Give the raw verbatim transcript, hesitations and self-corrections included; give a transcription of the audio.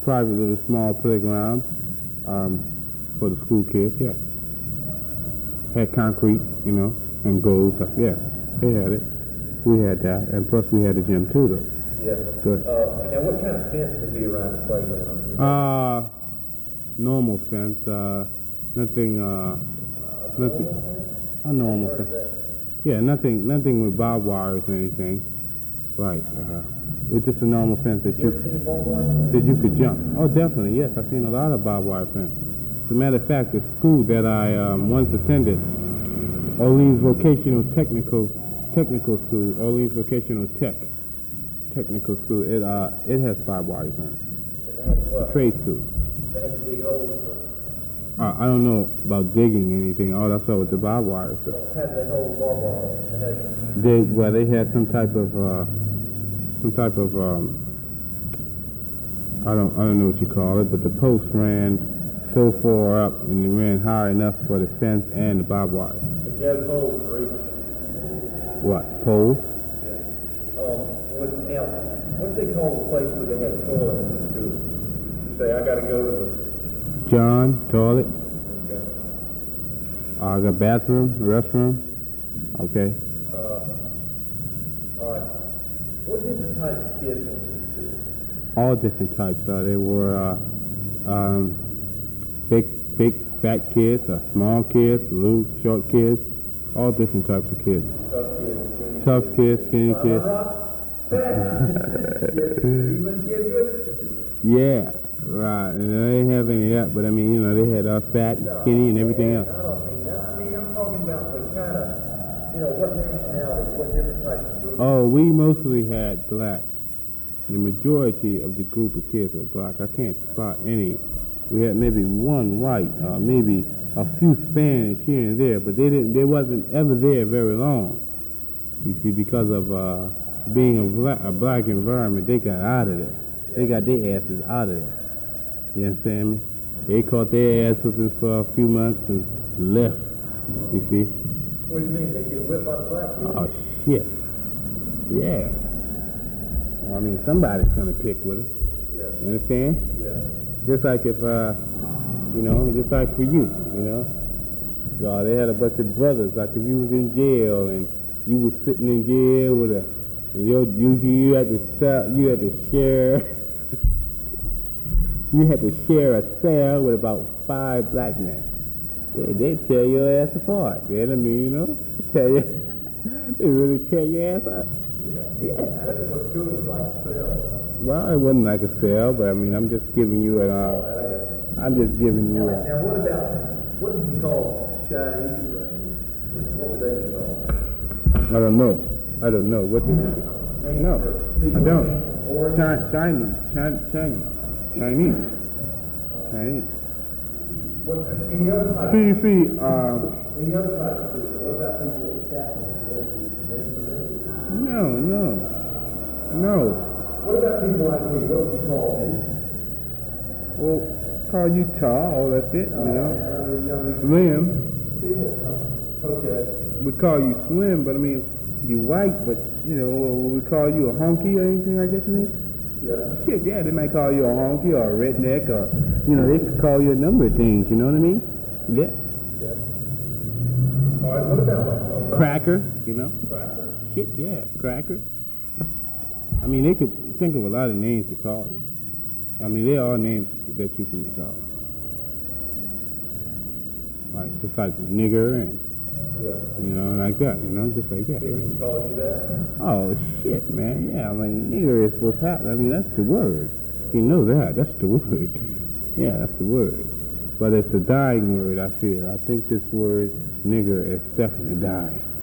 private little small playground um, for the school kids, yeah. Had concrete, you know, and goals, yeah, they had it. We had that, and plus we had the gym too, though. Yeah. Good. Uh, now, what kind of fence would be around the playground? You know? Uh, normal fence, uh, nothing, uh, nothing, a normal fence. Yeah, nothing, nothing with barbed wires or anything. Right, uh-huh. It was just a normal fence that you, You ever seen barbed wire? that you could jump. Oh, definitely, yes, I've seen a lot of barbed wire fence. As a matter of fact, the school that I um, once attended, Orleans Vocational Technical Technical School, Orleans Vocational Tech Technical School, it uh it has barbed wires on it. And they had It's what? a trade school. They had to dig holes for... Uh, I don't know about digging anything. All I saw was the barbed wires. So. How did they hold barbed wire? They had... They well, they had some type of uh, some type of um, I don't I don't know what you call it, but the post ran so far up and it ran high enough for the fence and the barbed wire. They dug holes for each... What, poles? Yeah. Um, what, now, what do they call the place where they had toilets in the school? You say, I gotta go to the... John, toilet. Okay. Uh, I got bathroom, restroom. Okay. Uh, all right. What different types of kids went to school? All different types. Uh, they were uh, um, big, big, fat kids, uh, small kids, little, short kids. All different types of kids. Tough kids, skinny Tough kids, skinny kids. kids. Even kids with... Yeah, right. And they didn't have any of that, but I mean, you know, they had uh, fat and skinny and everything else. I don't mean that. I mean, I'm talking about the kind of, you know, what nationalities, what different types of groups. Oh, we mostly had black. The majority of the group of kids were black. I can't spot any. We had maybe one white, uh, maybe a few Spanish here and there, but they didn't. They wasn't ever there very long. You see, because of uh, being a black, a black environment, they got out of there. They got their asses out of there. You understand me? They caught their ass whippings for a few months and left. You see? What do you mean? They get whipped by the black kids? Oh shit. Yeah. Well, I mean, somebody's gonna pick with it. Yeah. You understand? Yeah. Just like if, uh, you know, just like for you, you know. Uh, they had a bunch of brothers. Like if you was in jail and you was sitting in jail with a, and you you you had to sell, you had to share, you had to share a cell with about five black men. They they tear your ass apart, man. I mean, you know, tear you, they really tear your ass up. Yeah. That's what school was like, a cell. Well, it wasn't like a cell, but I mean, I'm just giving you an, uh, I'm just giving you a, Now, what about, what did you call Chinese around here? What would they be called? I don't know. I don't know. What did it No, I don't. Chi- Chinese, Chi- Chinese, Chinese, Chinese. What, any other type? See, you see, uh, Any other type of people? What about people with Catholic? no, no, no. What about people like me? What would you call me? Well, call you tall, that's it, you know. Slim, Okay. we call you slim, but I mean, you white, but, you know, we call you a honky or anything like that, you mean? Yeah. Shit, yeah, they might call you a honky or a redneck or, you know, they could call you a number of things, you know what I mean? Yeah. Yeah. All right, what about like Cracker, you know? cracker? Shit, yeah, cracker. I mean, they could think of a lot of names to call you. I mean, they're all names that you can be called. Like, just like nigger and, Yeah. you know, like that, you know, just like that. People Right? call you that? Oh, shit, man, yeah, I mean, nigger is what's happening. I mean, that's the word. You know that, that's the word. Yeah, that's the word. But it's a dying word, I feel. I think this word, nigger, is definitely dying.